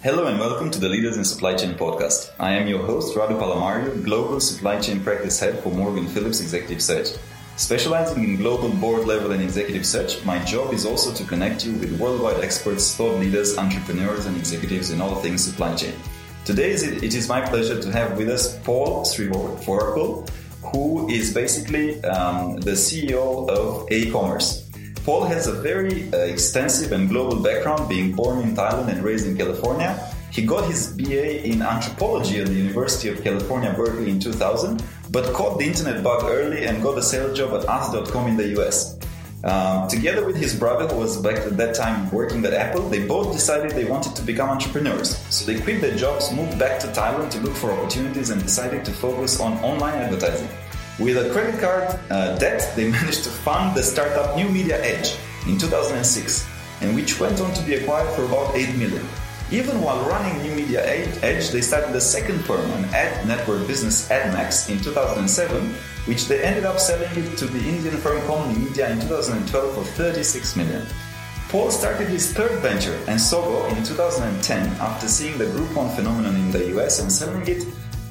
Hello and welcome to the Leaders in Supply Chain podcast. I am your host, Radu Palamario, Global Supply Chain Practice Head for Morgan Phillips Executive Search. Specializing in global board level and executive search, my job is also to connect you with worldwide experts, thought leaders, entrepreneurs and executives in all things supply chain. Today it is my pleasure to have with us Paul Srivorakul, who is basically the CEO of A-Commerce. Paul has a very extensive and global background, being born in Thailand and raised in California. He got his BA in anthropology at the University of California, Berkeley in 2000, but caught the internet bug early and got a sales job at Ask.com in the US. Together with his brother, who was back at that time working at Apple, they both decided they wanted to become entrepreneurs. So they quit their jobs, moved back to Thailand to look for opportunities and decided to focus on online advertising. With a credit card debt, they managed to fund the startup New Media Edge in 2006, and which went on to be acquired for about 8 million. Even while running New Media Edge, they started a second firm, an ad network business, AdMax, in 2007, which they ended up selling it to the Indian firm Comni Media in 2012 for 36 million. Paul started his third venture, Ensogo, in 2010 after seeing the Groupon phenomenon in the US and selling it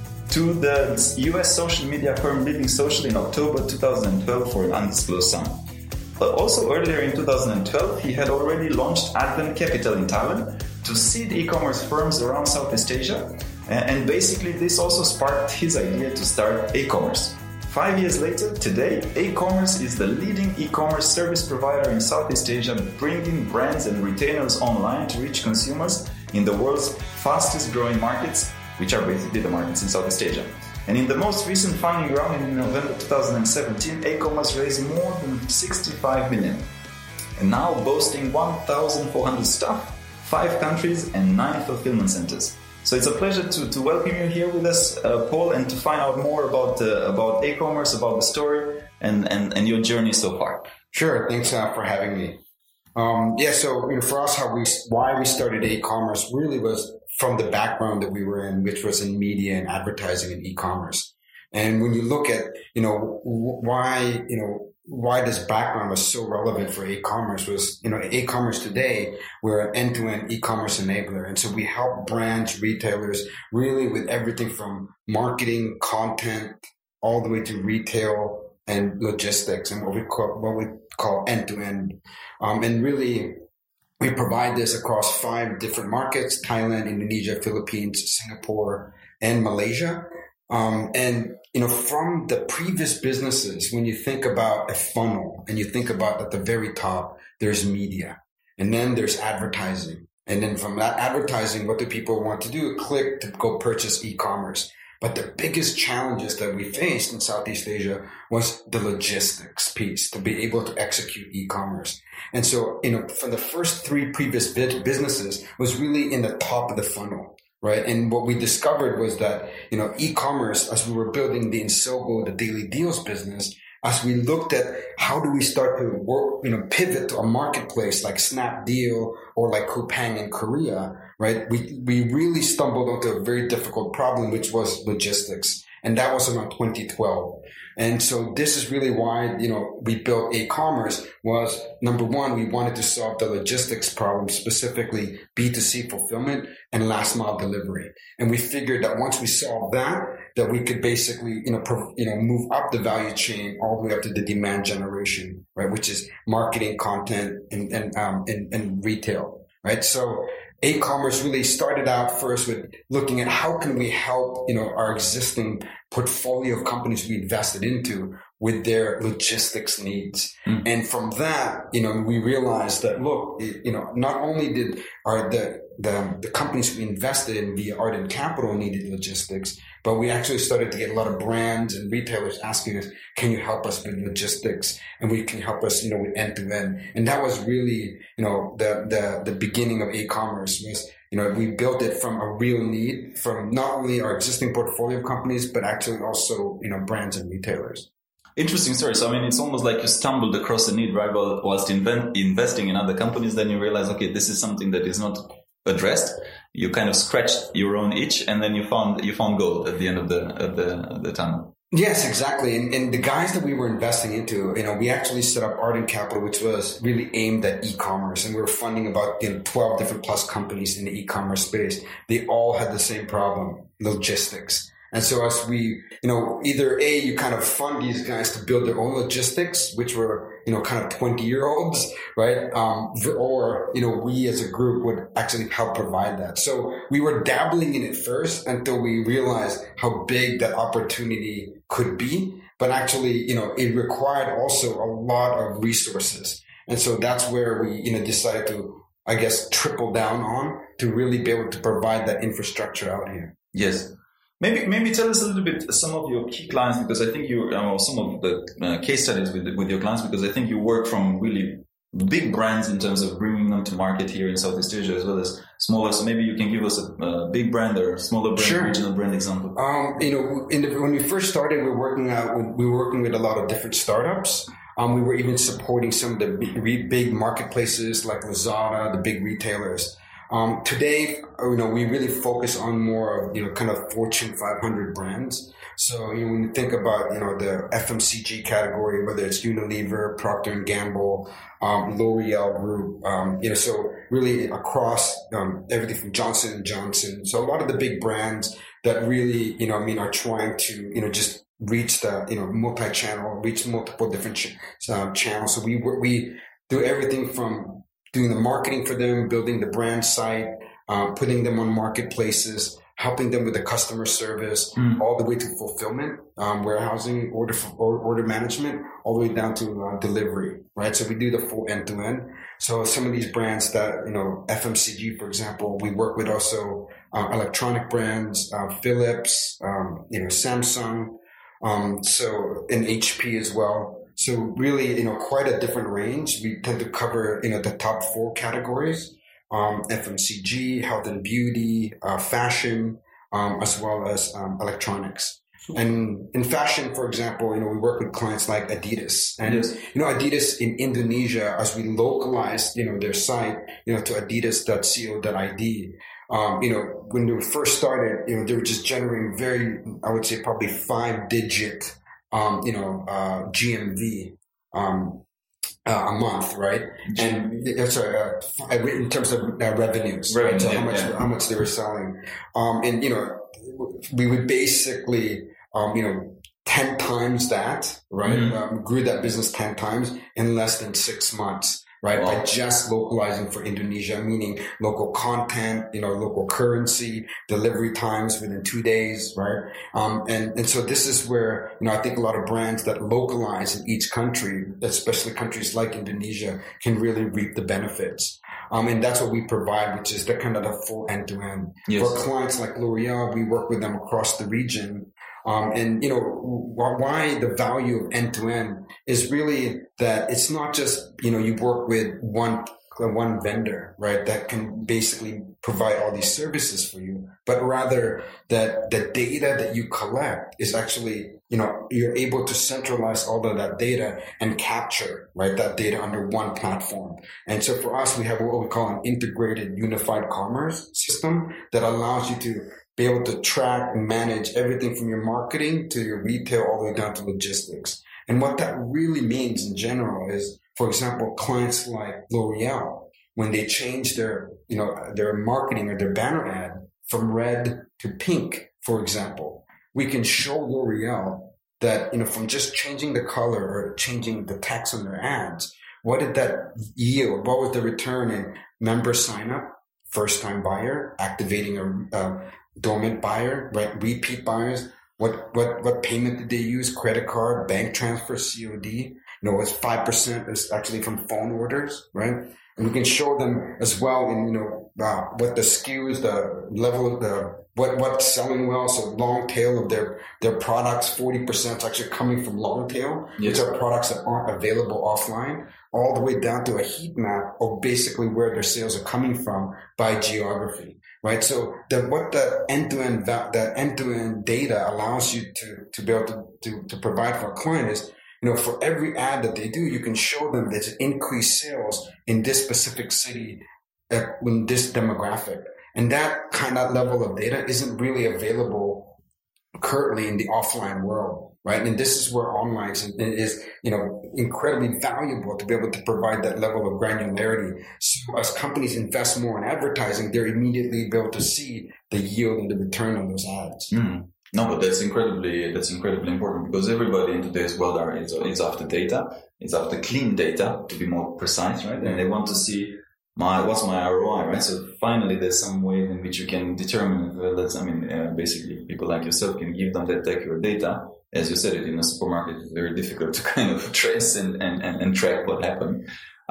to the US social media firm Living Social in October 2012 for an undisclosed sum. But also earlier in 2012, he had already launched Advent Capital in Thailand to seed e-commerce firms around Southeast Asia. And basically this also sparked his idea to start A-Commerce. 5 years later, today, A-Commerce is the leading e-commerce service provider in Southeast Asia, bringing brands and retailers online to reach consumers in the world's fastest growing markets, which are basically the markets in Southeast Asia. And in the most recent funding round in November 2017, A-Commerce raised more than 65 million. And now boasting 1,400 staff, 5 countries and 9 fulfillment centers. So it's a pleasure to welcome you here with us, Paul, and to find out more about A-Commerce, about the story and your journey so far. Sure, thanks for having me. So for us, why we started A-Commerce really was from the background that we were in, which was in media and advertising and e-commerce. And when you look at, why this background was so relevant for A-Commerce was, A-Commerce today, we're an end-to-end e-commerce enabler. And so we help brands, retailers really with everything from marketing, content, all the way to retail and logistics and what we call end-to-end. And really, we provide this across 5 different markets: Thailand, Indonesia, Philippines, Singapore, and Malaysia. From the previous businesses, when you think about a funnel and you think about at the very top, there's media and then there's advertising. And then from that advertising, what do people want to do? Click to go purchase e-commerce. But the biggest challenges that we faced in Southeast Asia was the logistics piece to be able to execute e-commerce. And so, for the first 3 previous businesses was really in the top of the funnel, right? And what we discovered was that, e-commerce, as we were building the Ensogo, the daily deals business, as we looked at how do we start to work, pivot to a marketplace like Snapdeal or like Coupang in Korea, right? We really stumbled onto a very difficult problem, which was logistics. And that was around 2012. And so this is really why, we built A-Commerce was, number one, we wanted to solve the logistics problem, specifically B2C fulfillment and last mile delivery. And we figured that once we solved that we could basically, move up the value chain all the way up to the demand generation, right? Which is marketing, content, and retail, right? So A-Commerce really started out first with looking at how can we help, our existing portfolio of companies we invested into with their logistics needs. Mm. And from that, we realized that, look, not only did the companies we invested in via Ardent Capital needed logistics, but we actually started to get a lot of brands and retailers asking us, can you help us with logistics? And we can help us, with end to end. And that was really, the beginning of A-Commerce was, we built it from a real need from not only our existing portfolio of companies, but actually also, brands and retailers. Interesting story. So, it's almost like you stumbled across a need, right? Whilst investing in other companies, then you realize, okay, this is something that is not addressed. You kind of scratched your own itch, and then you found gold at the end of the tunnel. Yes, exactly. And the guys that we were investing into, we actually set up Ardent Capital, which was really aimed at e-commerce. And we were funding about 12 different plus companies in the e-commerce space. They all had the same problem, logistics. And so as we, either you kind of fund these guys to build their own logistics, which were, kind of 20-year-olds, right? Or, we as a group would actually help provide that. So we were dabbling in it first until we realized how big that opportunity could be. But actually, it required also a lot of resources. And so that's where we, decided to, I guess, triple down on to really be able to provide that infrastructure out here. Yes. Maybe tell us a little bit some of your key clients, because I think you some of the case studies with your clients, because I think you work from really big brands in terms of bringing them to market here in Southeast Asia as well as smaller. So maybe you can give us a big brand or smaller brand, sure, regional brand example. When we first started, we were working with a lot of different startups. We were even supporting some of the big marketplaces like Lazada, the big retailers. Today, we really focus on more of, kind of Fortune 500 brands. So, when you think about, the FMCG category, whether it's Unilever, Procter & Gamble, L'Oreal Group, so really across, everything from Johnson & Johnson. So a lot of the big brands that really, are trying to, just reach the, multi-channel, reach multiple different channels. So we do everything from doing the marketing for them, building the brand site, putting them on marketplaces, helping them with the customer service, all the way to fulfillment, warehousing, order management, all the way down to delivery, right? So we do the full end-to-end. So some of these brands that, FMCG, for example, we work with also electronic brands, Philips, Samsung, so in HP as well. So really, quite a different range. We tend to cover, the top 4 categories, FMCG, health and beauty, fashion, as well as electronics. And in fashion, for example, we work with clients like Adidas. And, yes, Adidas in Indonesia, as we localized, their site, to adidas.co.id, when they first started, they were just generating I would say probably 5-digit GMV, a month, right? And in terms of revenues, right? So how much they were selling. And, we would basically, 10 times that, right? Mm-hmm. Grew that business 10 times in less than 6 months. Right. Wow. By just localizing for Indonesia, meaning local content, local currency, delivery times within 2 days. Right. And so this is where, I think a lot of brands that localize in each country, especially countries like Indonesia, can really reap the benefits. And that's what we provide, which is the kind of the full end to end. For clients like L'Oreal, we work with them across the region. And why the value of end to end is really that it's not just, you work with one vendor, right? That can basically provide all these services for you, but rather that the data that you collect is actually, you're able to centralize all of that data and capture, right, that data under one platform. And so for us, we have what we call an integrated unified commerce system that allows you to be able to track and manage everything from your marketing to your retail all the way down to logistics. And what that really means in general is, for example, clients like L'Oreal, when they change their marketing or their banner ad from red to pink, for example, we can show L'Oreal that, from just changing the color or changing the text on their ads, what did that yield? What was the return in member sign up, first time buyer, activating a dormant buyer, right? Repeat buyers. What payment did they use? Credit card, bank transfer, COD. It's 5% is actually from phone orders, right? And we can show them as well in, what the SKUs, the level of what's selling well. So long tail of their products, 40% is actually coming from long tail, which are products that aren't available offline, all the way down to a heat map of basically where their sales are coming from by geography. Right. So what the end-to-end data allows you to be able to provide for a client is, for every ad that they do, you can show them there's increased sales in this specific city, in this demographic. And that kind of level of data isn't really available currently in the offline world, right? And this is where online is, incredibly valuable to be able to provide that level of granularity. So as companies invest more in advertising, they're immediately able to see the yield and the return on those ads. Mm. No, but that's incredibly important, because everybody in today's world is after data, is after clean data, to be more precise, right? And they want to see what's my ROI, right? So finally, there's some way in which you can determine basically people like yourself can give them that accurate data. As you said, it in a supermarket is very difficult to kind of trace and track what happened.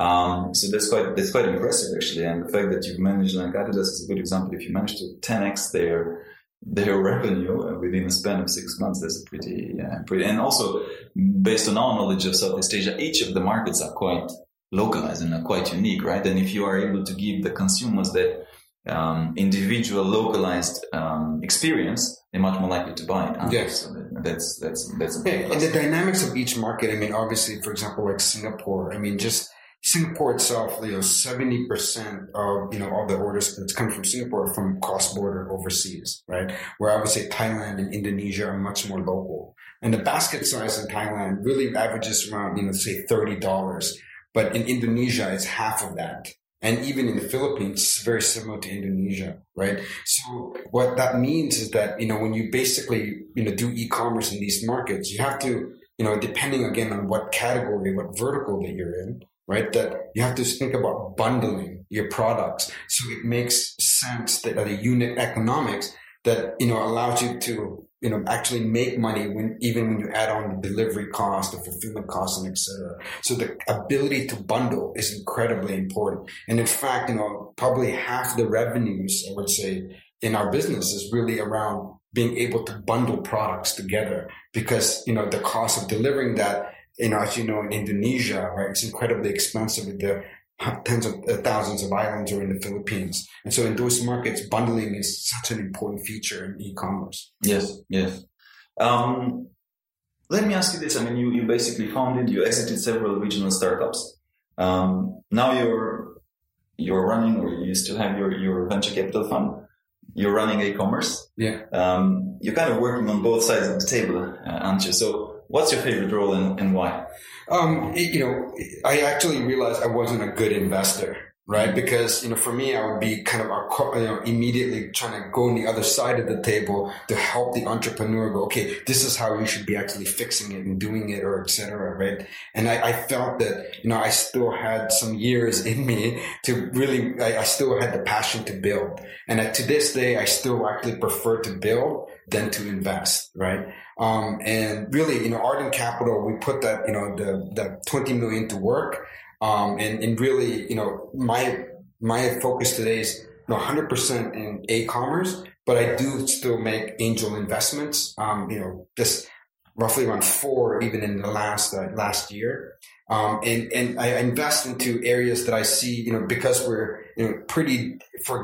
So that's quite impressive, actually. And the fact that you've managed, like Adidas is a good example. If you manage to 10x their revenue within a span of 6 months, that's pretty. And also, based on our knowledge of Southeast Asia, each of the markets are quite localized and are quite unique, right? And if you are able to give the consumers that individual localized experience, they're much more likely to buy it. Yes. So that's and the dynamics of each market. I mean, obviously, for example, like Singapore. I mean, just Singapore itself, 70% of all the orders that's come from Singapore are from cross-border overseas, right? Where I would say Thailand and Indonesia are much more local, and the basket size in Thailand really averages around say $30. But in Indonesia, it's half of that. And even in the Philippines, it's very similar to Indonesia, right? So what that means is that, when you basically, do e-commerce in these markets, you have to, depending again on what category, what vertical that you're in, right? That you have to think about bundling your products. So it makes sense that at a unit economics that, allows you to, actually make money even when you add on the delivery cost, the fulfillment cost, and et cetera. So the ability to bundle is incredibly important. And in fact, probably half the revenues, I would say, in our business is really around being able to bundle products together, because, the cost of delivering that, as in Indonesia, right, it's incredibly expensive with the tens of thousands of islands or in the Philippines. And so in those markets, bundling is such an important feature in e-commerce. Yes. Let me ask you this. I mean, you basically you exited several regional startups. Now you're running, or you still have your venture capital fund. You're running e-commerce. Yeah. You're kind of working on both sides of the table, aren't you? So what's your favorite role and why? I actually realized I wasn't a good investor, right? Because, for me, I would be kind of, immediately trying to go on the other side of the table to help the entrepreneur go, okay, this is how you should be actually fixing it and doing it, or et cetera, right? And I felt that, I still had some years in me to really, I still had the passion to build. And to this day, I still actually prefer to build than to invest, right? And really, Ardent Capital, we put that, the 20 million to work. And really, my focus today is 100% in e-commerce, but I do still make angel investments, just roughly around 4, even in the last year. And I invest into areas that I see, because we're, pretty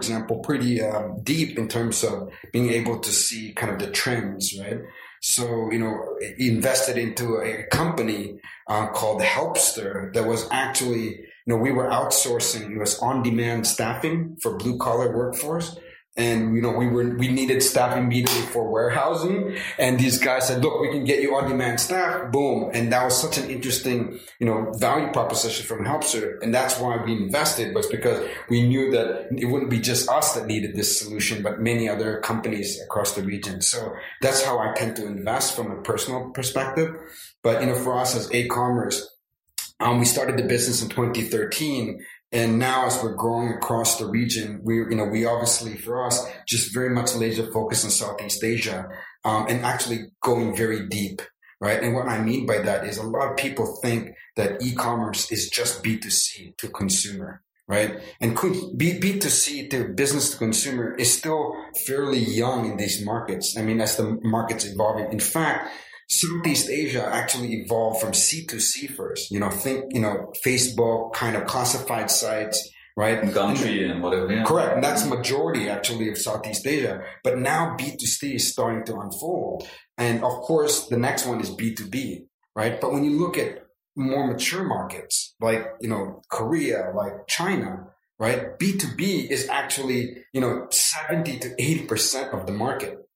deep in terms of being able to see kind of the trends, right? So, invested into a company called Helpster that was actually, we were outsourcing, it was on-demand staffing for blue-collar workforce. And, we needed staff immediately for warehousing. And these guys said, look, we can get you on-demand staff. Boom. And that was such an interesting, value proposition from Helpster. And that's why we invested, was because we knew that it wouldn't be just us that needed this solution, but many other companies across the region. So that's how I tend to invest from a personal perspective. But, for us as e-commerce, we started the business in 2013. And now as we're growing across the region, we obviously, for us, just very much laser focused on Southeast Asia, and actually going very deep, right? And what I mean by that is a lot of people think that e-commerce is just B2C to consumer, right? And B2C to business to consumer is still fairly young in these markets. I mean, as the market's evolving. In fact, Southeast Asia actually evolved from C2C first. Think, Facebook kind of classified sites, right? Country and whatever. Yeah. Correct. And that's majority actually of Southeast Asia. But now B2C is starting to unfold. And of course, the next one is B2B, right? But when you look at more mature markets like, Korea, like China, right? B2B is actually, 70 to 80% of the market.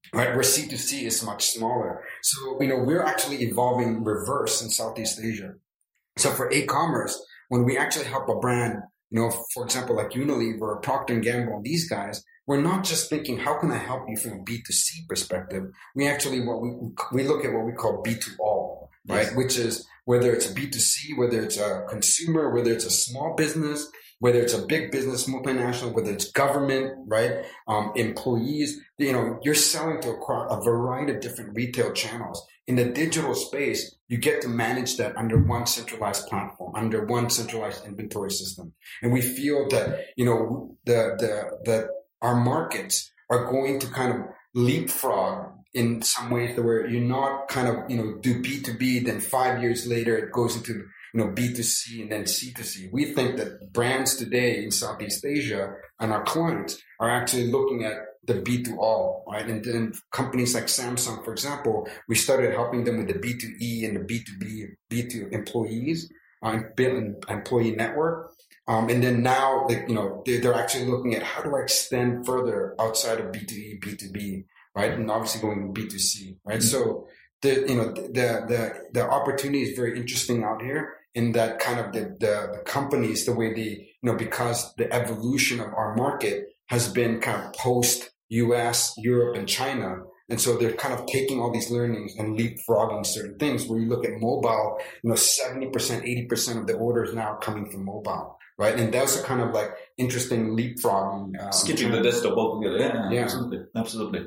right? Where C2C is much smaller. So, we're actually evolving reverse in Southeast Asia. So for e-commerce, when we actually help a brand, for example, like Unilever or Procter & Gamble, these guys, we're not just thinking, how can I help you from a B2C perspective? We actually, we look at what we call B2All, right? Yes. Which is whether it's a B2C, whether it's a consumer, whether it's a small business, whether it's a big business, multinational, whether it's government, right? Employees, you're selling to a variety of different retail channels. In the digital space, you get to manage that under one centralized platform, under one centralized inventory system. And we feel that, that our markets are going to kind of leapfrog in some ways where you're not kind of, do B2B, then 5 years later it goes into, B2C and then C2C. We think that brands today in Southeast Asia and our clients are actually looking at the B2All, right? And then companies like Samsung, for example, we started helping them with the B2E and the B2B, B2 employees, employee network. And then now, they're actually looking at how do I extend further outside of B2E, B2B, right? And obviously going B2C, right? Mm-hmm. So the opportunity is very interesting out here in that kind of the companies, the way they, because the evolution of our market has been kind of post US, Europe, and China. And so they're kind of taking all these learnings and leapfrogging certain things. Where you look at mobile, 70%, 80% of the orders now are coming from mobile, right? And that's a kind of like interesting leapfrogging. Skipping the desktop altogether. Yeah. Absolutely.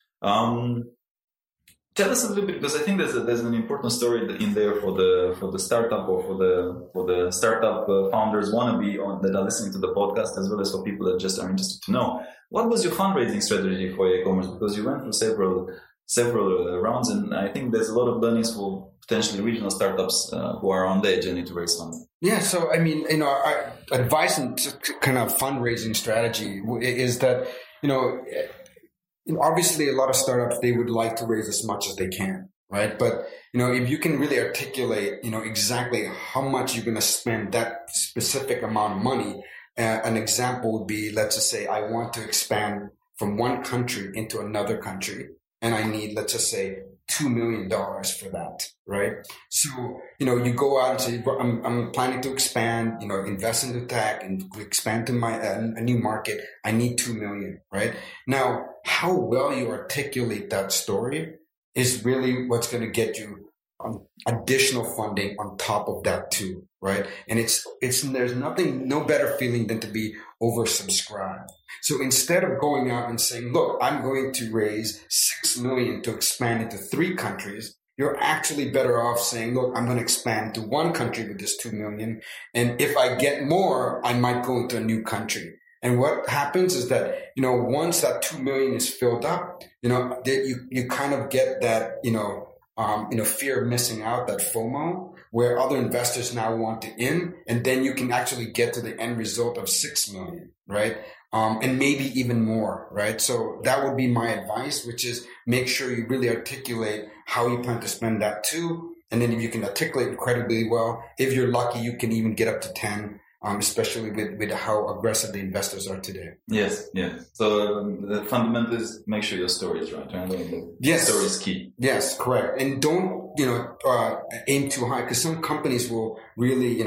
Tell us a little bit, because I think there's an important story in there for the startup or for the startup founders wannabe that are listening to the podcast, as well as for people that just are interested to know. What was your fundraising strategy for e-commerce? Because you went through several rounds, and I think there's a lot of learnings for potentially regional startups who are on their journey to raise funds. Yeah, so I mean, our advice and kind of fundraising strategy is that obviously a lot of startups, they would like to raise as much as they can, right? But if you can really articulate exactly how much you're going to spend that specific amount of money. An example would be, let's just say I want to expand from one country into another country, and I need, let's just say, $2 million for that, right? So, you go out and say, I'm planning to expand, invest into tech and expand to a new market. I need $2 million, right? Now, how well you articulate that story is really what's going to get you additional funding on top of that too, right? And there's no better feeling than to be oversubscribed. So instead of going out and saying, look, I'm going to raise $6 million to expand into 3 countries, you're actually better off saying, look, I'm going to expand to 1 country with this $2 million. And if I get more, I might go into a new country. And what happens is that, once that $2 million is filled up, you kind of get that, fear of missing out, that FOMO, where other investors now want to in, and then you can actually get to the end result of 6 million, right? And maybe even more, right? So that would be my advice, which is make sure you really articulate how you plan to spend that too. And then if you can articulate incredibly well, if you're lucky, you can even get up to 10. Especially with how aggressive the investors are today. Yes. So the fundamental is make sure your story is right? Yes. The story is key. Yes, correct. And don't, aim too high, because some companies will really,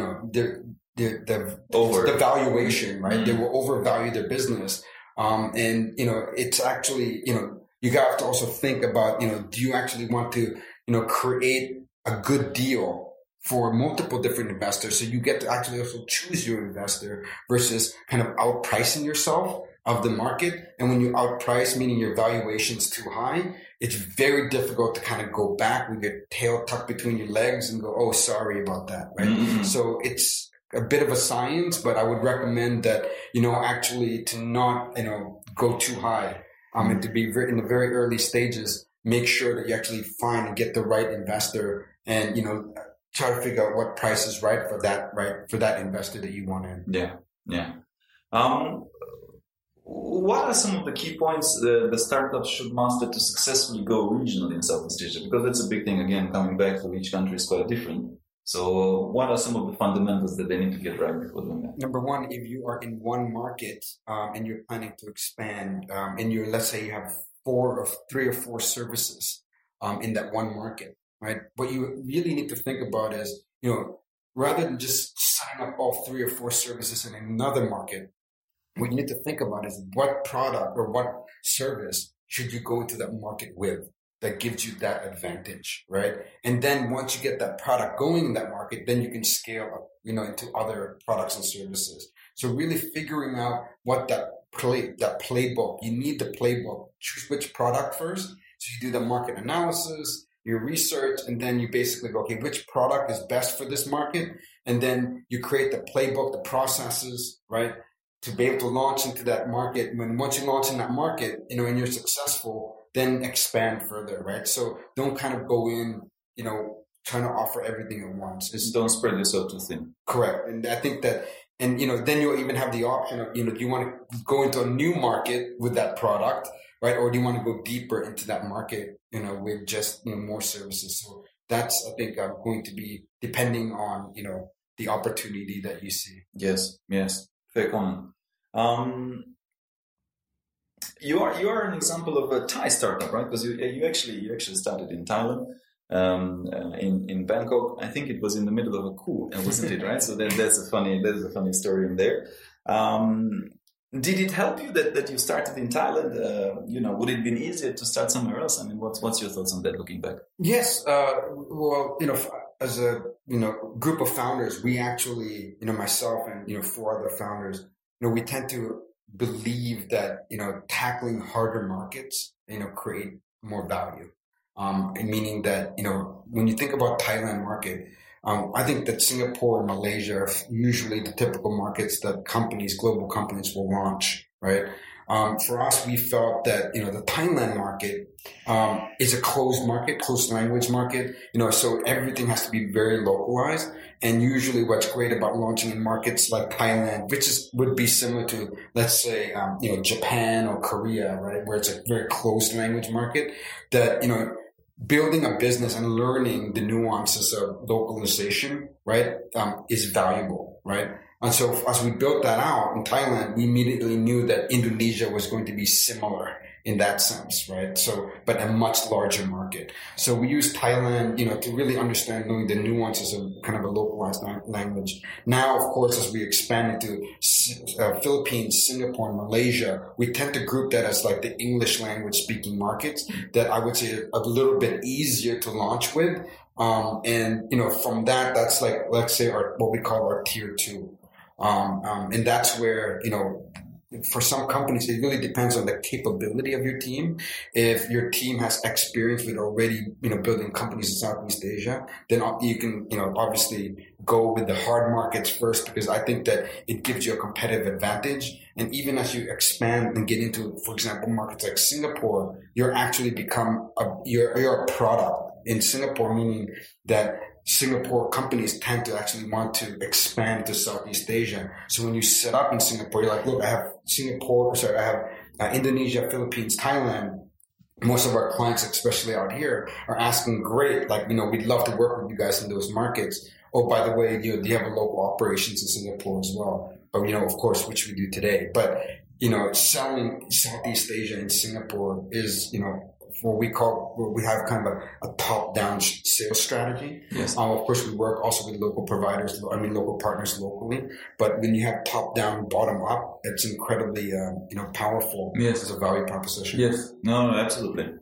the valuation, right? Mm-hmm. They will overvalue their business. And it's actually, you have to also think about, do you actually want to, create a good deal for multiple different investors? So you get to actually also choose your investor versus kind of outpricing yourself of the market. And when you outprice, meaning your valuation's too high, it's very difficult to kind of go back with your tail tucked between your legs and go, oh, sorry about that, right? Mm-hmm. So it's a bit of a science, but I would recommend that, actually to not, go too high, and to be in the very early stages, make sure that you actually find and get the right investor and, try to figure out what price is right for that investor that you want in. Yeah. What are some of the key points the startups should master to successfully go regionally in Southeast Asia? Because that's a big thing. Again, coming back to each country is quite different. So what are some of the fundamentals that they need to get right before doing that? Number one, if you are in one market and you're planning to expand, and let's say you have three or four services in that one market, right? What you really need to think about is, rather than just sign up all three or four services in another market, what you need to think about is what product or what service should you go into that market with that gives you that advantage, right? And then once you get that product going in that market, then you can scale up, into other products and services. So really figuring out what that playbook, you need the playbook. Choose which product first. So you do the market analysis, your research, and then you basically go, okay, which product is best for this market? And then you create the playbook, the processes, right? To be able to launch into that market. Once you launch in that market, and you're successful, then expand further, right? So don't kind of go in, trying to offer everything at once. Don't spread yourself too thin. Correct. And I think that, then you'll even have the option of, do you want to go into a new market with that product, right? Or do you want to go deeper into that market, with just, more services? So that's, I think, going to be depending on, the opportunity that you see. Yes. Fair comment. You are an example of a Thai startup, right? Because you actually started in Thailand, in Bangkok. I think it was in the middle of a coup, wasn't it? Right. So there's a funny story in there. Did it help you that you started in Thailand? Would it have been easier to start somewhere else? I mean, what's your thoughts on that looking back? Yes. Well, as a group of founders, we actually, myself and four other founders, we tend to believe that tackling harder markets create more value, and meaning that when you think about Thailand market, I think that Singapore and Malaysia are usually the typical markets that global companies will launch, right? For us, we felt that the Thailand market is a closed language market, so everything has to be very localized. And usually, what's great about launching in markets like Thailand, which would be similar to, let's say, Japan or Korea, right, where it's a very closed language market, that building a business and learning the nuances of localization, right, is valuable, right? And so as we built that out in Thailand, we immediately knew that Indonesia was going to be similar in that sense, right? So, but a much larger market. So we used Thailand, to really understand, knowing the nuances of kind of a localized language. Now, of course, as we expand into Philippines, Singapore, and Malaysia, we tend to group that as like the English language speaking markets that I would say a little bit easier to launch with. And from that's like, let's say what we call our tier 2. And that's where, for some companies, it really depends on the capability of your team. If your team has experience with already, building companies in Southeast Asia, then you can, obviously go with the hard markets first, because I think that it gives you a competitive advantage. And even as you expand and get into, for example, markets like Singapore, you're actually you're a product in Singapore, meaning that Singapore companies tend to actually want to expand to Southeast Asia. So when you set up in Singapore, you're like, look, I have Indonesia, Philippines, Thailand. Most of our clients, especially out here, are asking, great, we'd love to work with you guys in those markets. Oh, by the way, do you have a local operations in Singapore as well? Or, of course, which we do today. But, selling Southeast Asia in Singapore is, we have kind of a top-down sales strategy. Yes. Of course, we work also with local partners locally. But when you have top-down, bottom-up, it's incredibly, powerful. Yes. As a value proposition. Yes. No, absolutely.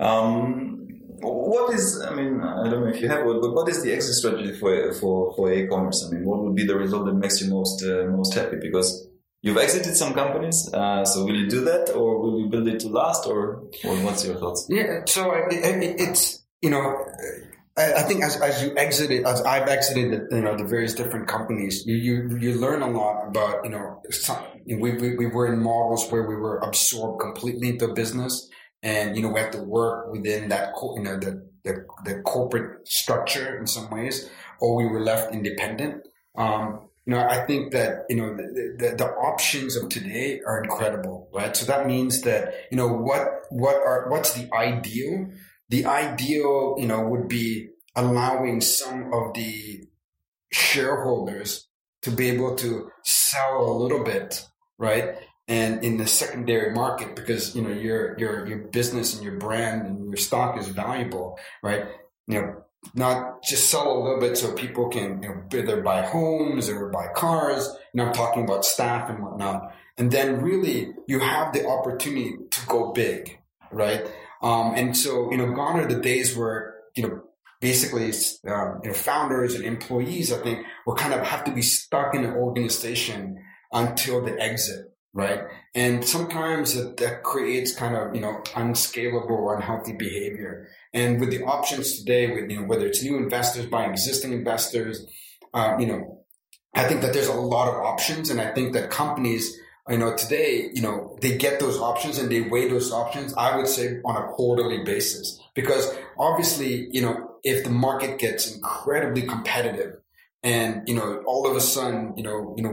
What is, I don't know if you have one, but what is the exit strategy for e-commerce? What would be the result that makes you most happy? Because you've exited some companies, so will you do that, or will you build it to last, or what's your thoughts? Yeah, so it's I think as I've exited the various different companies, you learn a lot about we were in models where we were absorbed completely into a business, and we have to work within that the corporate structure in some ways, or we were left independent. I think that, the options of today are incredible, right? So that means that, what's the ideal? The ideal, would be allowing some of the shareholders to be able to sell a little bit, right? and in the secondary market, because, you know, your business and your brand and your stock is valuable, right? You know, not just sell a little bit so people can, you know, either buy homes or buy cars. You know, I'm talking about staff and whatnot. And then really you have the opportunity to go big, right? And so, you know, gone are the days where, you know, basically, you know, founders and employees, I think, will kind of have to be stuck in an organization until the exit, right? And sometimes that creates kind of, you know, unscalable or unhealthy behavior. And with the options today, with, you know, whether it's new investors buying existing investors, you know, I think that there's a lot of options. And I think that companies, you know, today, you know, they get those options and they weigh those options, I would say, on a quarterly basis. Because obviously, you know, if the market gets incredibly competitive and, you know, all of a sudden, you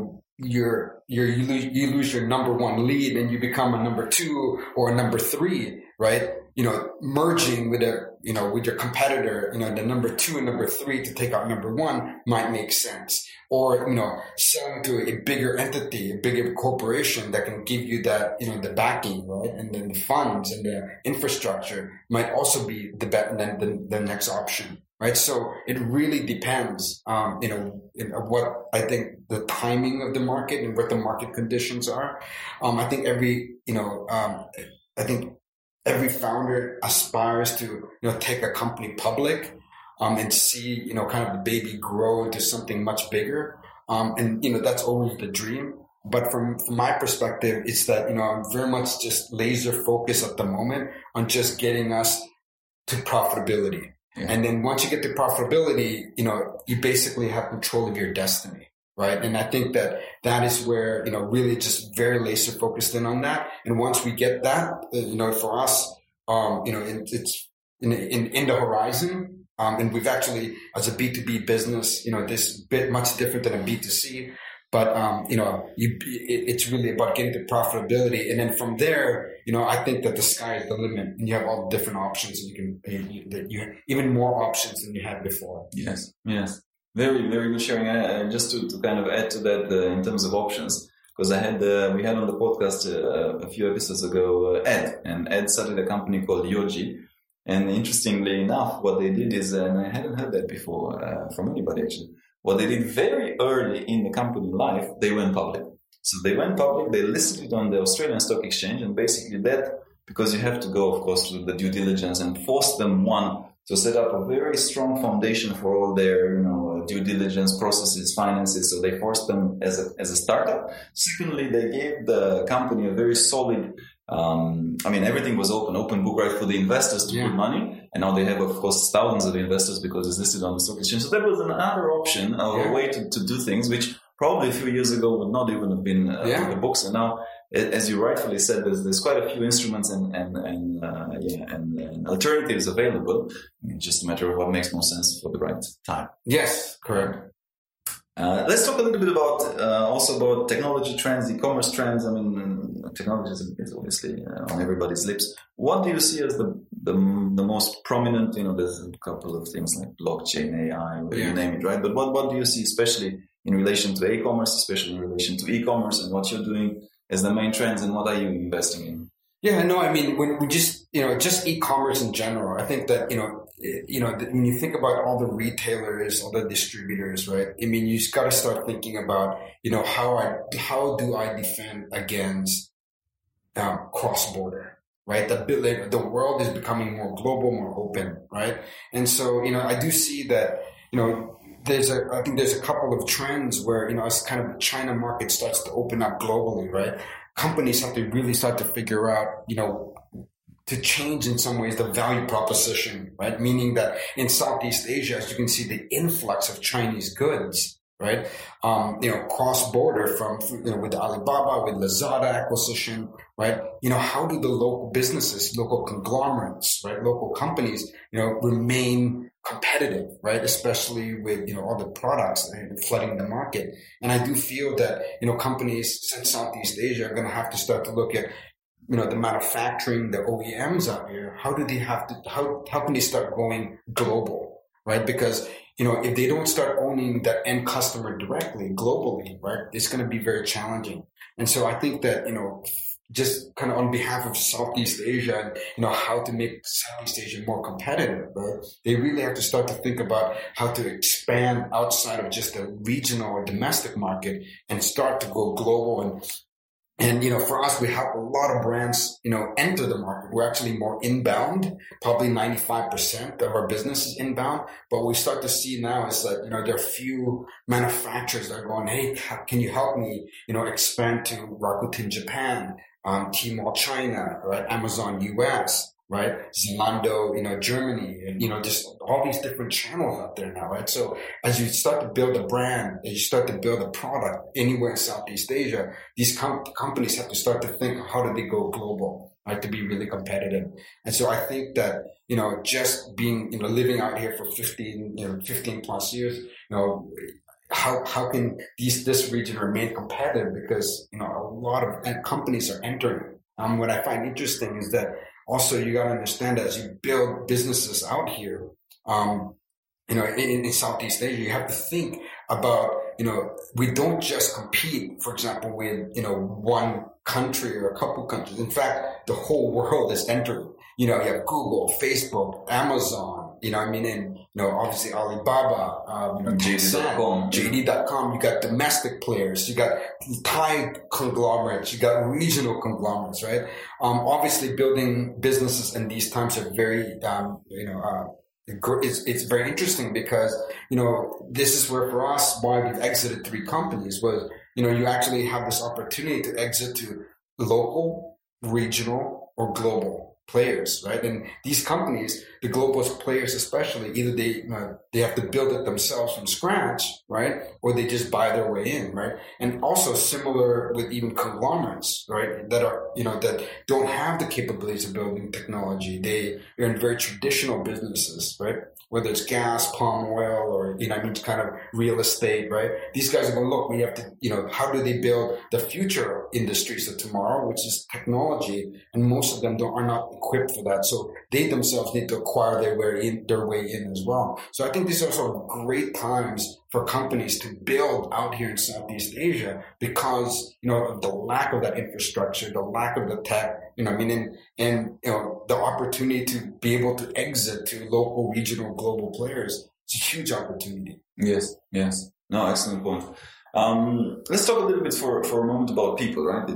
lose your number one lead and you become a number two or a number three, right? You know, merging with with your competitor, you know, the number two and number three to take out number one might make sense. Or, you know, selling to a bigger entity, a bigger corporation that can give you that, you know, the backing, right? And then the funds and the infrastructure might also be the next option, right? So it really depends, you know, what I think the timing of the market and what the market conditions are. I think every founder aspires to, you know, take a company public. And see, you know, kind of the baby grow into something much bigger. And, you know, that's always the dream. But from my perspective, it's that, you know, I'm very much just laser focused at the moment on just getting us to profitability. Yeah. And then once you get to profitability, you know, you basically have control of your destiny, right? And I think that is where, you know, really just very laser focused in on that. And once we get that, you know, for us, you know, it's in the horizon. And we've actually, as a B2B business, you know, this bit much different than a B2C, but, you know, it's really about getting to profitability. And then from there, you know, I think that the sky is the limit and you have all the different options and you have even more options than you had before. Yes. Yes. Very, very good sharing. Just to kind of add to that, in terms of options, because we had on the podcast a few episodes ago, Ed, and Ed started a company called Yoji. And interestingly enough, what they did is, and I hadn't heard that before from anybody actually, what they did very early in the company life, they went public. So they went public, they listed it on the Australian Stock Exchange, and basically that, because you have to go, of course, through the due diligence and force them, one, to set up a very strong foundation for all their, you know, due diligence processes, finances. So they forced them as a startup. Secondly, they gave the company a very solid, I mean, everything was open book, right, for the investors to put money. And now they have, of course, thousands of investors because it's listed on the stock exchange. So that was another option, a way to do things, which probably a few years ago would not even have been in the books. And now, as you rightfully said, there's quite a few instruments and alternatives available. It's just a matter of what makes more sense for the right time. Yes, correct. Let's talk a little bit about also about technology trends, e-commerce trends. I mean, technology is obviously on everybody's lips. What do you see as the most prominent? You know, there's a couple of things like blockchain, AI, you name it, right? But what do you see, especially in relation to e-commerce, especially in relation to e-commerce, and what you're doing as the main trends, and what are you investing in? Yeah, no, I mean, when we just, you know, just e-commerce in general, I think that, you know, when you think about all the retailers, all the distributors, right? I mean, you just got to start thinking about, you know, how do I defend against cross-border, right? The world is becoming more global, more open, right? And so, you know, I do see that, you know, I think there's a couple of trends where, you know, as kind of the China market starts to open up globally, right? Companies have to really start to figure out, you know, to change in some ways the value proposition, right? Meaning that in Southeast Asia, as you can see, the influx of Chinese goods, right? You know, cross-border from, you know, with Alibaba, with Lazada acquisition, right? You know, how do the local businesses, local conglomerates, right? Local companies, you know, remain competitive, right? Especially with, you know, all the products flooding the market. And I do feel that, you know, companies in Southeast Asia are going to have to start to look at, you know, the manufacturing, the OEMs out here. How can they start going global, right? Because, if they don't start owning that end customer directly, globally, right, it's going to be very challenging. And so I think that, just kind of on behalf of Southeast Asia and, how to make Southeast Asia more competitive, right? They really have to start to think about how to expand outside of just the regional or domestic market and start to go global. And for us, we have a lot of brands, enter the market. We're actually more inbound. Probably 95% of our business is inbound. But what we start to see now is that, there are a few manufacturers that are going, hey, can you help me, expand to Rakuten Japan, Tmall China, right? Amazon US, right? Zalando, Germany, and, just all these different channels out there now, right? So as you start to build a brand, as you start to build a product anywhere in Southeast Asia, these companies have to start to think, how do they go global, right? To be really competitive. And so I think that, just being, living out here for 15 plus years, how can this region remain competitive? Because, a lot of companies are entering. What I find interesting is that also you got to understand that as you build businesses out here, in Southeast Asia, you have to think about, we don't just compete, for example, with, one country or a couple countries. In fact, the whole world is entering. You have Google, Facebook, Amazon, and, obviously Alibaba, JD.com, you got domestic players, you got Thai conglomerates, you got regional conglomerates, right? Obviously building businesses in these times are very, it's very interesting because, this is where for us, why we've exited 3 companies was, you actually have this opportunity to exit to local, regional, or global players, right? And these companies, the global players especially, either they have to build it themselves from scratch, right? Or they just buy their way in, right? And also similar with even conglomerates, right? That are, that don't have the capabilities of building technology. They are in very traditional businesses, right? Whether it's gas, palm oil, or, kind of real estate, right? These guys are going, look, we have to, how do they build the future industries of tomorrow, which is technology? And most of them are not equipped for that. So they themselves need to acquire their way in as well. So I think these are also great times for companies to build out here in Southeast Asia because, of the lack of that infrastructure, the lack of the tech, and the opportunity to be able to exit to local, regional, global players. It's a huge opportunity. Yes. No, excellent point. Let's talk a little bit for a moment about people, right?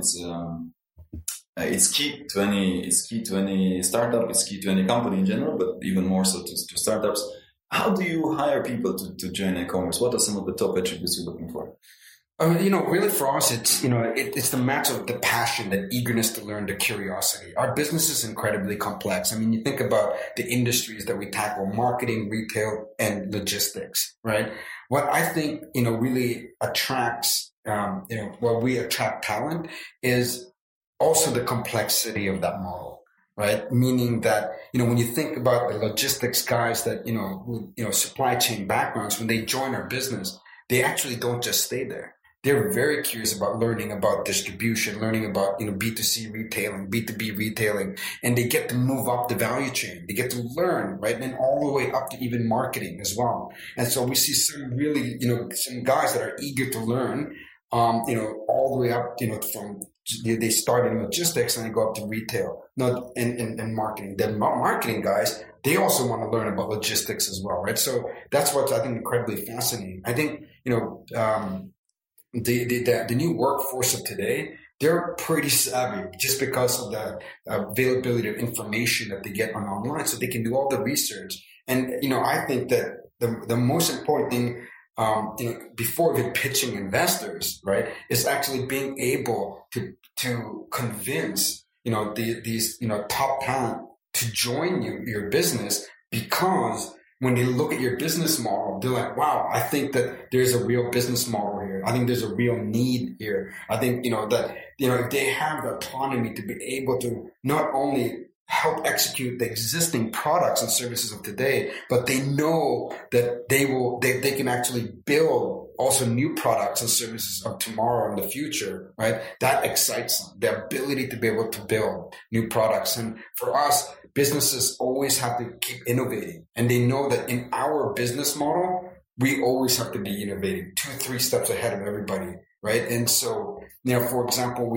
It's key to any startup, it's key to any company in general, but even more so to startups. How do you hire people to join e-commerce? What are some of the top attributes you're looking for? Really for us, it's the match of the passion, the eagerness to learn, the curiosity. Our business is incredibly complex. you think about the industries that we tackle: marketing, retail, and logistics, right? What I think, really attracts, where we attract talent is also the complexity of that model. Right? Meaning that, when you think about the logistics guys that, with, supply chain backgrounds, when they join our business, they actually don't just stay there. They're very curious about learning about distribution, learning about, B2C retailing, B2B retailing, and they get to move up the value chain. They get to learn, right? And all the way up to even marketing as well. And so we see some really, some guys that are eager to learn, all the way up, from they start in logistics and they go up to retail, not in marketing. Then marketing guys, they also want to learn about logistics as well, right? So that's what I think incredibly fascinating. I think, the new workforce of today, they're pretty savvy just because of the availability of information that they get online, so they can do all the research. And, I think that the most important thing, before even pitching investors, right, is actually being able to convince, these top talent to join your business, because when they look at your business model, they're like, wow, I think that there's a real business model here. I think there's a real need here. I think, that, if they have the autonomy to be able to not only help execute the existing products and services of today, but they know that they can actually build also new products and services of tomorrow and the future, right? That excites them, the ability to be able to build new products. And for us, businesses always have to keep innovating. And they know that in our business model, we always have to be innovating 2-3 steps ahead of everybody. Right. And so, for example,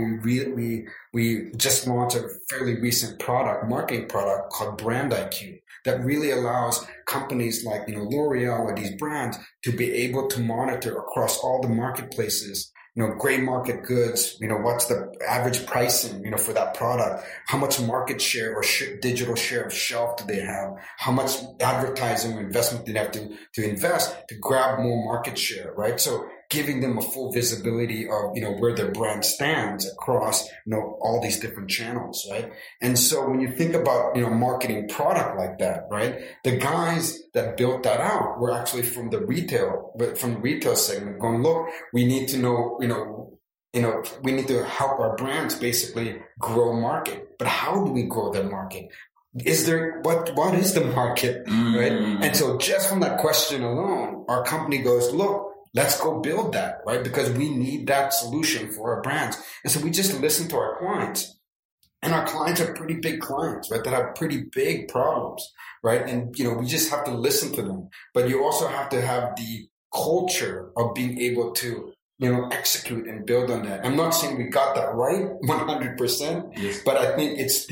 we just launched a fairly recent marketing product called Brand IQ that really allows companies like, L'Oreal or these brands to be able to monitor across all the marketplaces, gray market goods, what's the average pricing, for that product, how much market share or digital share of shelf do they have, how much advertising or investment do they have to invest to grab more market share, right? So giving them a full visibility of, where their brand stands across, all these different channels, right? And so when you think about, marketing product like that, right? The guys that built that out were actually from the retail segment going, look, we need to know, we need to help our brands basically grow market. But how do we grow that market? What is the market, right? And so just from that question alone, our company goes, look, let's go build that, right? Because we need that solution for our brands. And so we just listen to our clients. And our clients are pretty big clients, right? That have pretty big problems, right? And, we just have to listen to them. But you also have to have the culture of being able to, execute and build on that. I'm not saying we got that right 100%, yes. But I think it's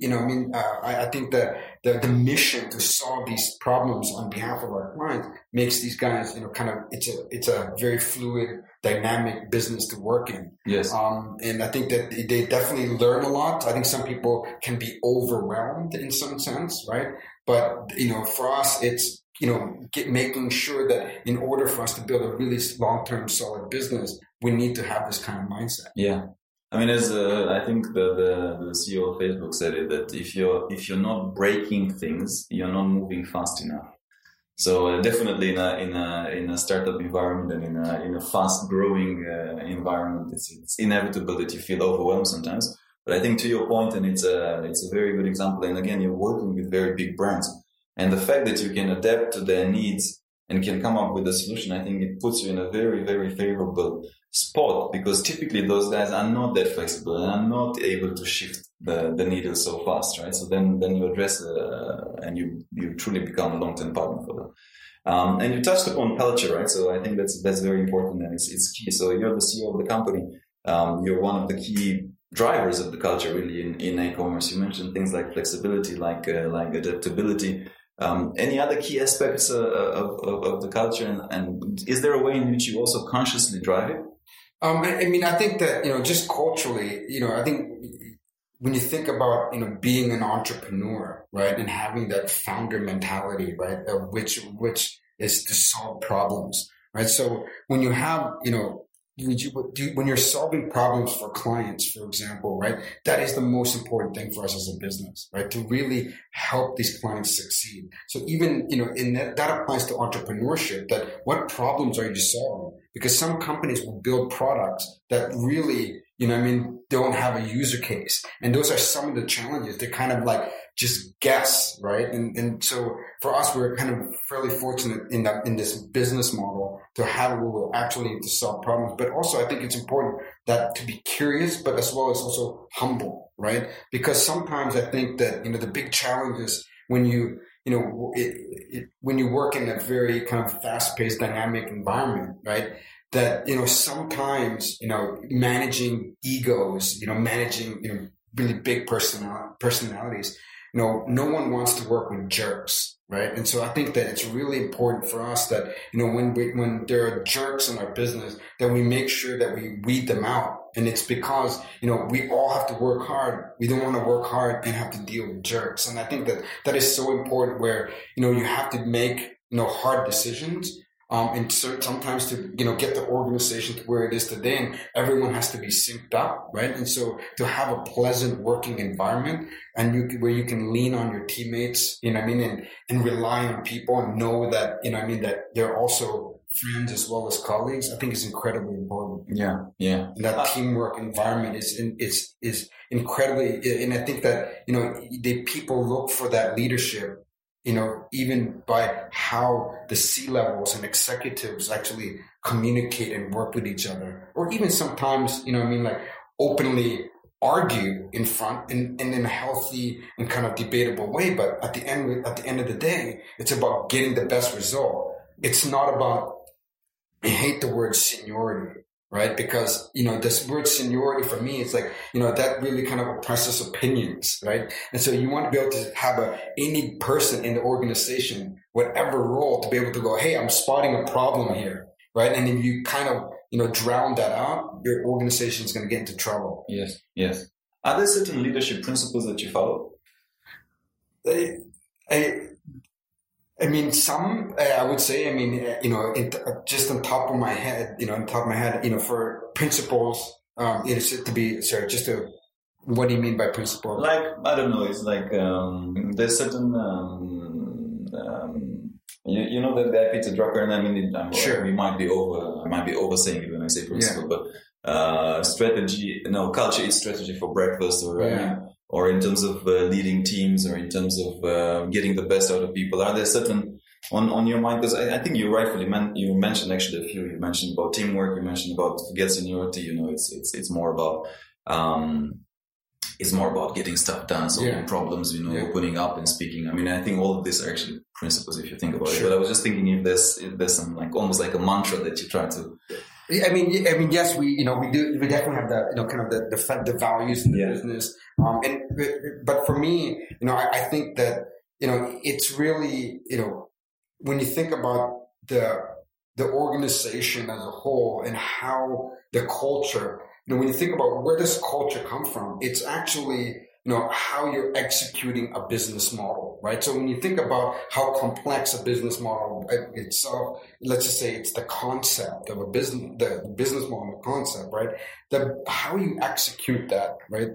I think that the mission to solve these problems on behalf of our clients makes these guys, it's a very fluid, dynamic business to work in. Yes. And I think that they definitely learn a lot. I think some people can be overwhelmed in some sense, right? But, for us, it's, making sure that in order for us to build a really long-term solid business, we need to have this kind of mindset. Yeah. I mean, as I think the CEO of Facebook said it, that if you're not breaking things, you're not moving fast enough. So definitely in a startup environment and in a fast growing environment, it's inevitable that you feel overwhelmed sometimes. But I think to your point, and it's a very good example. And again, you're working with very big brands. And the fact that you can adapt to their needs and can come up with a solution, I think it puts you in a very, very favorable spot, because typically those guys are not that flexible and are not able to shift the needle so fast, right? So then you address and you truly become a long-term partner for them. And you touched upon culture, right? So I think that's very important and it's key. So you're the CEO of the company. You're one of the key drivers of the culture really in e-commerce. You mentioned things like flexibility, like adaptability. Any other key aspects of the culture, and is there a way in which you also consciously drive it? I think that, just culturally, I think when you think about, being an entrepreneur, right, and having that founder mentality, right, of which is to solve problems, right? So when you have, when you're solving problems for clients, for example, right, that is the most important thing for us as a business, right, to really help these clients succeed. So even, in that applies to entrepreneurship, that what problems are you solving? Because some companies will build products that really, don't have a user case. And those are some of the challenges. They kind of like just guess, right? And so for us, we're kind of fairly fortunate in this business model to have where we'll actually need to solve problems. But also I think it's important that to be curious, but as well as also humble, right? Because sometimes I think that, the big challenge is when you when you work in a very kind of fast-paced, dynamic environment, right? That, sometimes, managing egos, managing, really big personalities, no one wants to work with jerks, right? And so I think that it's really important for us that, when there are jerks in our business, that we make sure that we weed them out. And it's because, we all have to work hard. We don't want to work hard and have to deal with jerks. And I think that is so important where, you have to make, hard decisions. And sometimes to, get the organization to where it is today, and everyone has to be synced up, right? And so to have a pleasant working environment and where you can lean on your teammates, and rely on people and know that, that they're also friends as well as colleagues, I think is incredibly important. Yeah. Yeah. And that teamwork environment is incredibly, and I think that, the people look for that leadership, even by how the C-levels and executives actually communicate and work with each other, or even sometimes, like openly argue in front in a healthy and kind of debatable way. But at the end of the day, it's about getting the best result. it's not about, I hate the word seniority, right? Because, this word seniority for me, it's like, that really kind of oppresses opinions, right? And so you want to be able to have any person in the organization, whatever role, to be able to go, hey, I'm spotting a problem here, right? And if you kind of, drown that out, your organization is going to get into trouble. Yes, yes. Are there certain leadership principles that you follow? I mean, some, I would say, just on top of my head, for principles, what do you mean by principle? Like, I don't know, it's like, there's certain, you know that guy Peter Drucker, and I mean, sure. I might be oversaying it when I say principle, but culture is strategy for breakfast, or in terms of leading teams, or in terms of getting the best out of people. Are there certain on your mind? Because I think you rightfully you mentioned actually a few. You mentioned about teamwork. You mentioned about forget seniority. It's more about getting stuff done, solving problems. Opening up and speaking. I mean, I think all of these are actually principles if you think about it. But I was just thinking if there's some almost like a mantra that you try to. I mean, yes, we definitely have that, kind of the values in the business. But for me, I think that, it's really, when you think about the organization as a whole and how the culture, when you think about where does culture come from, it's actually, how you're executing a business model, right? So when you think about how complex a business model itself, let's just say it's the concept of a business, the business model concept, right? How you execute that, right?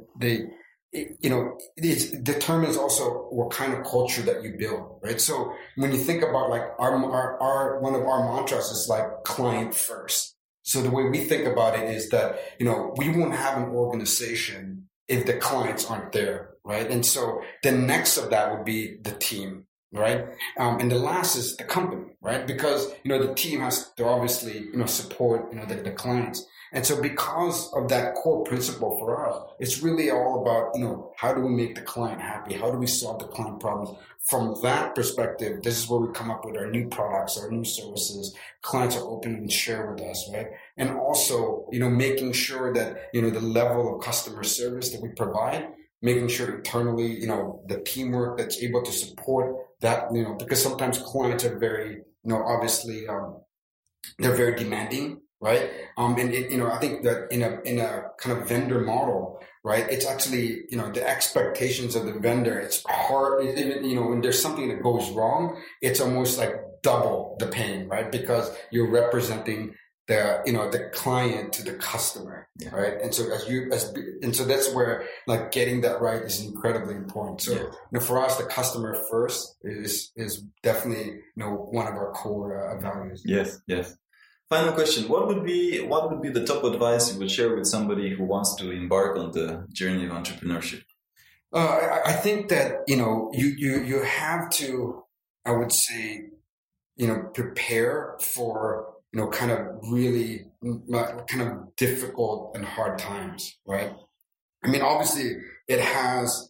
It determines also what kind of culture that you build, right? So when you think about like our one of our mantras is like client first. So the way we think about it is that, we won't have an organization if the clients aren't there, right? And so the next of that would be the team, right? And the last is the company, right? Because, the team has to obviously, support, the clients. And so because of that core principle for us, it's really all about, how do we make the client happy? How do we solve the client problems? From that perspective, this is where we come up with our new products, our new services. Clients are open and share with us, right? And also, making sure that, the level of customer service that we provide, making sure internally, the teamwork that's able to support that, because sometimes clients are very, obviously, they're very demanding. Right. I think that in a kind of vendor model, right, it's actually, the expectations of the vendor, it's hard, when there's something that goes wrong, it's almost like double the pain, right? Because you're representing the client to the customer, right? And so so that's where like getting that right is incredibly important. So, for us, the customer first is definitely, one of our core values. Yes. Yes. Final question. What would be the top advice you would share with somebody who wants to embark on the journey of entrepreneurship? I think that, you have to, I would say, prepare for, kind of really kind of difficult and hard times, right? I mean, obviously it has,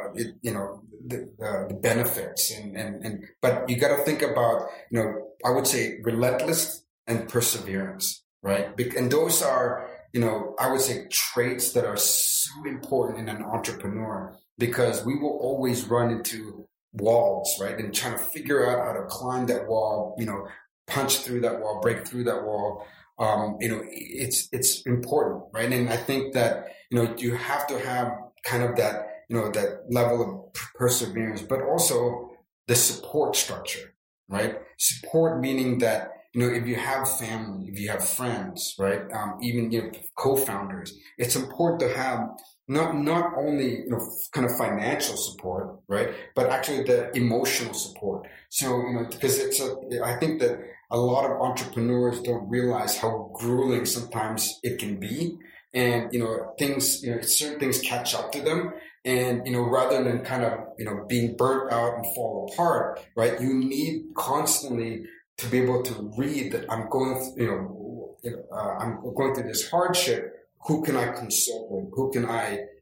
the benefits but you got to think about, I would say relentless and perseverance, right? And those are, I would say traits that are so important in an entrepreneur because we will always run into walls, right? And trying to figure out how to climb that wall, punch through that wall, break through that wall. It's important, right? And I think that, you have to have kind of that, that level of perseverance, but also the support structure, right? Support meaning that, if you have family, if you have friends, right? Even, co-founders, it's important to have not only, kind of financial support, right? But actually the emotional support. So, because I think that a lot of entrepreneurs don't realize how grueling sometimes it can be. And, certain things catch up to them. And, rather than kind of, being burnt out and fall apart, right? You need constantly to be able to read that I'm going through this hardship. Who can I consult with? Who can I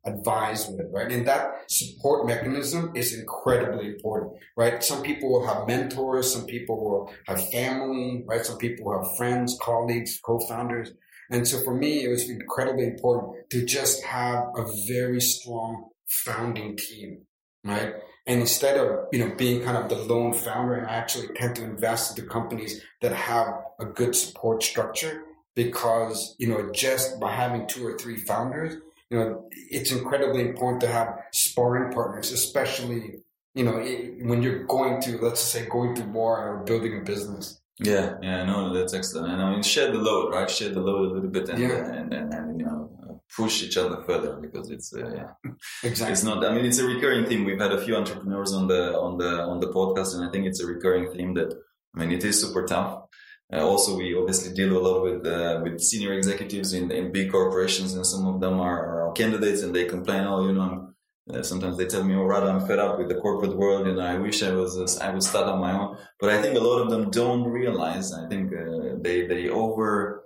advise with, right? And that support mechanism is incredibly important, right? Some people will have mentors, some people will have family, right? Some people will have friends, colleagues, co-founders. And so for me, it was incredibly important to just have a very strong founding team, right? And instead of, being kind of the lone founder, and I actually tend to invest into companies that have a good support structure because, just by having 2 or 3 founders, it's incredibly important to have sparring partners, especially, when you're going to war or building a business. Yeah, no, that's excellent. And I mean, share the load, right? Share the load a little bit and push each other further because it's exactly. It's not. I mean, it's a recurring theme. We've had a few entrepreneurs on the podcast, and I think it's a recurring theme that, I mean, it is super tough. Also, we obviously deal a lot with senior executives in big corporations, and some of them are candidates, and they complain, sometimes they tell me, Rado, I'm fed up with the corporate world, I wish I would start on my own. But I think a lot of them don't realize. I think they over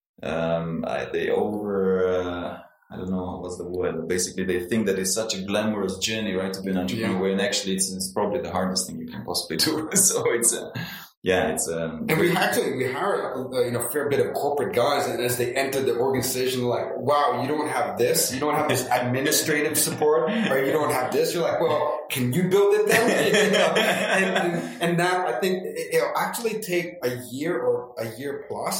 I don't know what's the word. Basically, they think that it's such a glamorous journey, right, to be an entrepreneur. When actually it's probably the hardest thing you can possibly do. So it's. And we hire a fair bit of corporate guys, and as they enter the organization, like, wow, you don't have this administrative support, or you don't have this. You're like, well, can you build it then? And that, I think it'll actually take a year or a year plus.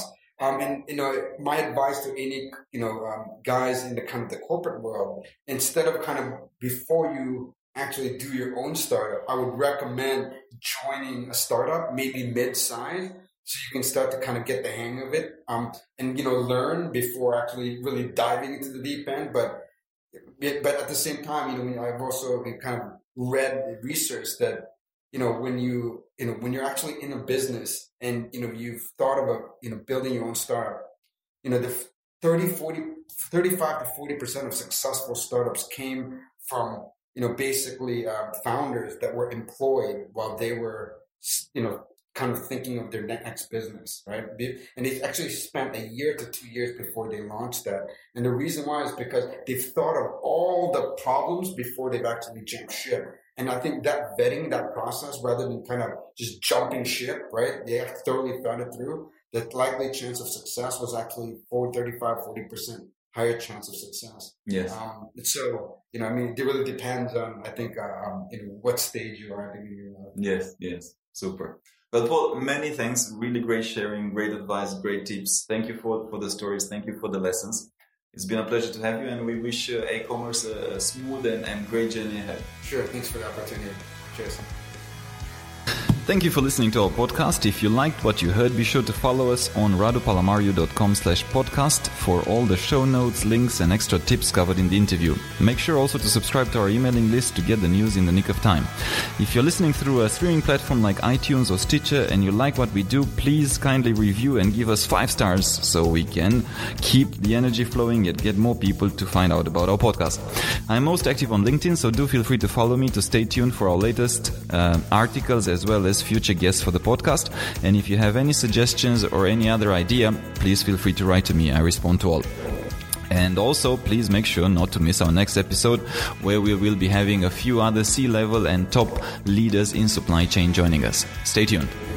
My advice to any, guys in the kind of the corporate world, instead of kind of before you actually do your own startup, I would recommend joining a startup, maybe mid-size, so you can start to kind of get the hang of it, and learn before actually really diving into the deep end. But at the same time, I've also kind of read research that when you're actually in a business and you've thought about building your own startup, the 35 to 40% of successful startups came from basically founders that were employed while they were, kind of thinking of their next business, right? And they actually spent a year to 2 years before they launched that. And the reason why is because they've thought of all the problems before they've actually jumped ship. And I think that vetting, that process, rather than kind of just jumping ship, right? They have thoroughly thought it through. The likely chance of success was actually 40% higher chance of success. Yes. So, it really depends on, I think, what stage you are in your life. Yes. Super. But Paul, many thanks. Really great sharing, great advice, great tips. Thank you for the stories. Thank you for the lessons. It's been a pleasure to have you, and we wish A-Commerce a smooth and great journey ahead. Sure. Thanks for the opportunity. Cheers. Thank you for listening to our podcast. If you liked what you heard, be sure to follow us on radupalamario.com/podcast for all the show notes, links, and extra tips covered in the interview. Make sure also to subscribe to our emailing list to get the news in the nick of time. If you're listening through a streaming platform like iTunes or Stitcher and you like what we do, please kindly review and give us 5 stars so we can keep the energy flowing yet get more people to find out about our podcast. I'm most active on LinkedIn, so do feel free to follow me to stay tuned for our latest articles as well as future guests for the podcast. And if you have any suggestions or any other idea, please feel free to write to me. I respond to all. And also, please make sure not to miss our next episode, where we will be having a few other C-level and top leaders in supply chain joining us. Stay tuned.